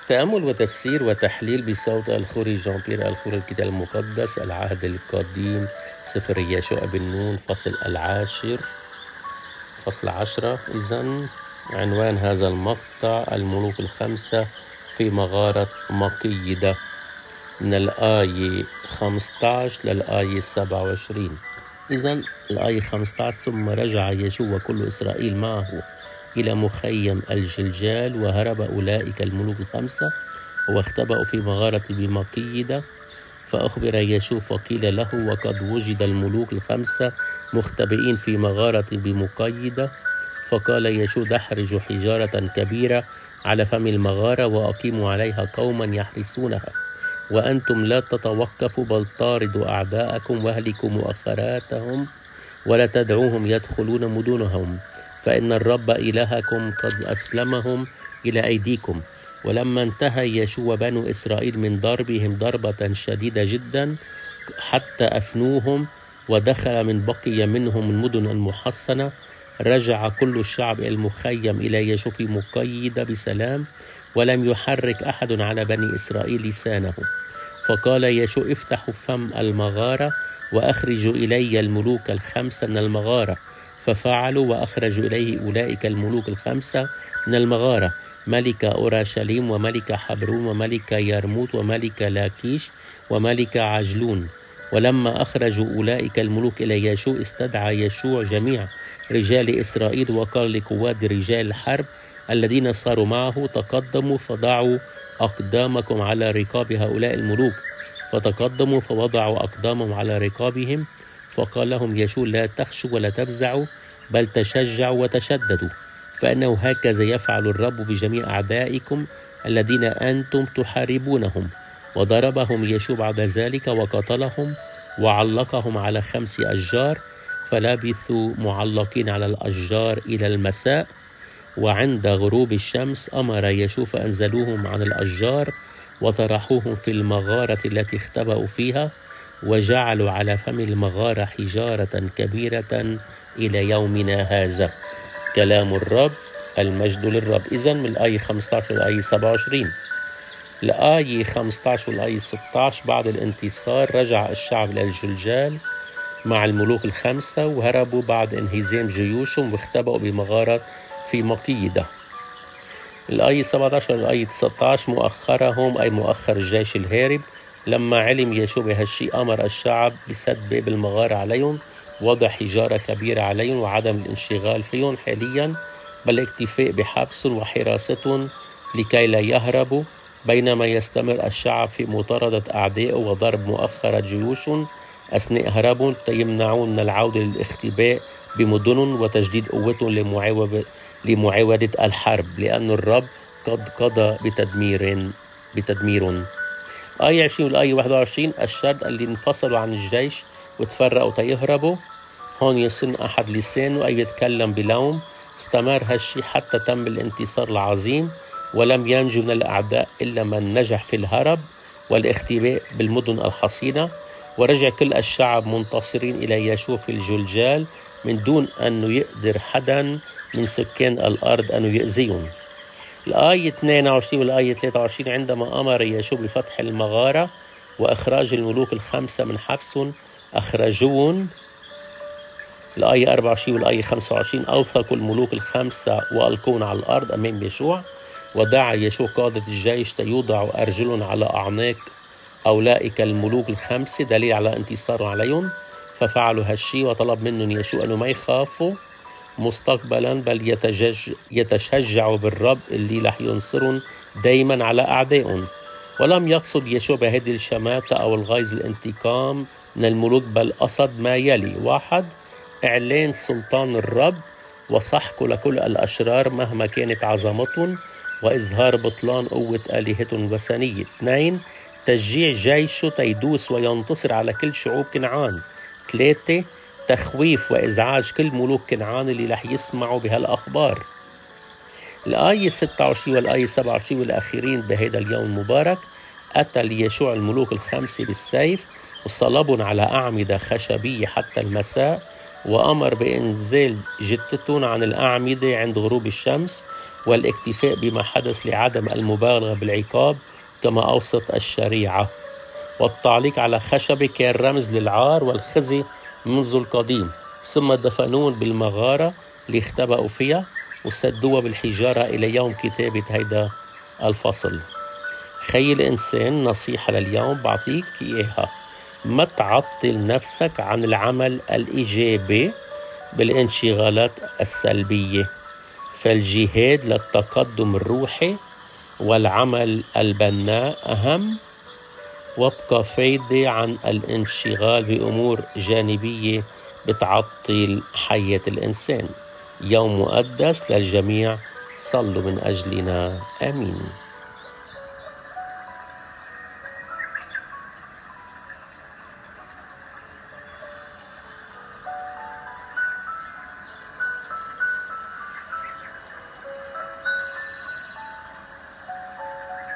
تأمل وتفسير وتحليل بصوت الخوري جان بيير الخوري الكتاب المقدس العهد القديم سفر يشوع بن نون فصل 10. إذن عنوان هذا المقطع الملوك الخمسة في مغارة مقيدة من الآية 15 للآية 27. إذن الآية 15: ثم رجع يشوع وكل إسرائيل معه إلى مخيم الجلجال، وهرب أولئك الملوك الخمسة واختبأوا في مغارة بمقيدة. فأخبر يشوع فقيل له: وقد وجد الملوك الخمسة مختبئين في مغارة بمقيدة. فقال يشوع: دحرجوا حجارة كبيرة على فم المغارة وأقيموا عليها قوما يحرسونها، وأنتم لا تتوقفوا بل طاردوا أعداءكم واهلكوا مؤخراتهم ولا تدعوهم يدخلون مدنهم، فإن الرب إلهكم قد أسلمهم إلى أيديكم. ولما انتهى يشوع بنو إسرائيل من ضربهم ضربة شديدة جدا حتى أفنوهم ودخل من بقي منهم المدن المحصنة، رجع كل الشعب المخيم إلى يشوع في مقيدة بسلام، ولم يحرك أحد على بني إسرائيل لسانه. فقال يشوع: افتحوا فم المغارة وأخرجوا إلي الملوك الخمسة من المغارة. ففعلوا وأخرجوا إليه أولئك الملوك الخمسة من المغارة: ملك أورشليم وملك حبرون وملك يرموت وملك لاكيش وملك عجلون. ولما أخرجوا أولئك الملوك إلى يشوع استدعى يشوع جميع رجال إسرائيل وقال لقواد رجال الحرب الذين صاروا معه: تقدموا فضعوا أقدامكم على ركاب هؤلاء الملوك. فتقدموا فوضعوا أقدامهم على ركابهم. فقال لهم يشوع: لا تخشوا ولا تفزعوا، بل تشجعوا وتشددوا، فإنه هكذا يفعل الرب بجميع أعدائكم الذين أنتم تحاربونهم. وضربهم يشوع بعد ذلك وقتلهم وعلقهم على 5 أشجار، فلبثوا معلقين على الأشجار إلى المساء. وعند غروب الشمس أمر يشوع فأنزلوهم عن الأشجار وطرحوهم في المغارة التي اختبأوا فيها، وجعلوا على فم المغارة حجارة كبيرة إلى يومنا هذا. كلام الرب، المجد للرب. إذن من الآية 15 للآية 27. الآية 15 والآية 16: بعد الانتصار رجع الشعب إلى الجلجال مع الملوك الخمسة، وهربوا بعد انهزام جيوشهم واختبأوا بمغارة في مقيدة. الآية 17 والآية 19: مؤخرهم أي مؤخر الجيش الهارب. لما علم يشوع بهالشيء أمر الشعب بسد باب المغارة عليهم، وضع حجارة كبيرة عليهم، وعدم الانشغال فيهم حاليا، بل الاكتفاء بحبسهم وحراستهم لكي لا يهربوا، بينما يستمر الشعب في مطاردة أعدائه وضرب مؤخرة جيوشهم أثناء هربهم يمنعون من العودة للاختباء بمدنهم وتجديد قوتهم لمعاودة الحرب، لأن الرب قد قضى بتدمير. آية 20 والآية 21: الشرد اللي انفصلوا عن الجيش وتفرقوا تيهربوا. هون يصن أحد لسانه أي يتكلم بلوم. استمر هالشي حتى تم الانتصار العظيم، ولم ينجو من الأعداء إلا من نجح في الهرب والاختباء بالمدن الحصينة. ورجع كل الشعب منتصرين إلى يشوع في الجلجال من دون أنه يقدر حدا من سكان الأرض أنه يأذيهم. الآية 22 والآية 23: عندما أمر يشوع بفتح المغارة وإخراج الملوك الخمسة من حبسهم أخرجوهم. الآية 24 والآية 25: أوثقوا الملوك الخمسة وألقون على الأرض أمام يشوع. ودعا يشوع قادة الجيش ليوضعوا أرجلهم على أعناق أولئك الملوك الخمسة دليل على انتصار عليهم. ففعلوا هالشي، وطلب منهم يشوع أنه ما يخافوا مستقبلا، بل يتشجعوا بالرب اللي رح ينصرهم دايما على أعدائهم. ولم يقصد يشوع بهذه الشماتة أو الغيظ الانتقام من الملوك، بل قصد ما يلي: 1. إعلان سلطان الرب وسحقه لكل الأشرار مهما كانت عظمتهم، وإظهار بطلان قوة آلهتهم الوثنية. 2. تشجيع جيشه تيدوس وينتصر على كل شعوب كنعان. 3. تخويف وإزعاج كل ملوك كنعان اللي رح يسمعوا بهالأخبار. الآية 26 والآية 27 والأخيرين بهذا اليوم المبارك: أتى ليشوع الملوك الخمسة بالسيف وصلبهم على أعمدة خشبية حتى المساء، وأمر بإنزال جثتهم عن الأعمدة عند غروب الشمس. والاكتفاء بما حدث لعدم المبالغة بالعقاب كما أوصت الشريعة. والتعليق على خشبة كان رمز للعار والخزي منذ القديم، ثم دفنون بالمغارة اللي اختبأوا فيها وسدوها بالحجارة إلى يوم كتابة هيدا الفصل. خي الإنسان، نصيحة لليوم بعطيك إياها: ما تعطل نفسك عن العمل الإيجابي بالانشغالات السلبية، فالجهاد للتقدم الروحي والعمل البناء أهم، وابقى فايدة عن الانشغال بأمور جانبية بتعطل حياة الإنسان. يوم مقدس للجميع، صلوا من أجلنا، آمين.